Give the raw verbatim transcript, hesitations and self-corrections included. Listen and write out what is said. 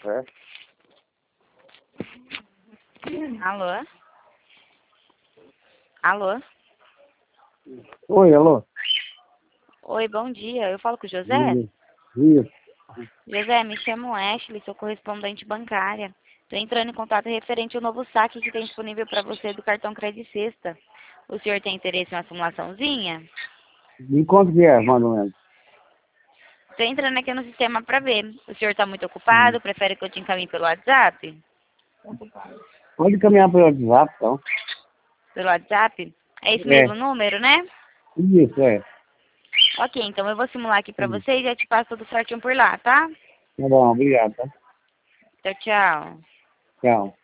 É. Alô? Alô? Oi, alô? Oi, bom dia. Eu falo com o José? Isso. José, me chamo Ashley, sou correspondente bancária. Estou entrando em contato referente ao novo saque que tem disponível para você do cartão Crédito Sexta. O senhor tem interesse em uma simulaçãozinha? E quanto que é, mais ou menos? Estou entrando aqui no sistema para ver. O senhor está muito Hum. ocupado? Prefere que eu te encaminhe pelo WhatsApp? Pode caminhar pelo WhatsApp, então. Pelo WhatsApp? É esse É. mesmo número, né? Isso, é. Ok, então eu vou simular aqui para Hum. você e já te passo tudo certinho por lá, tá? Tá bom, obrigado, tá? Tchau, tchau. Tchau.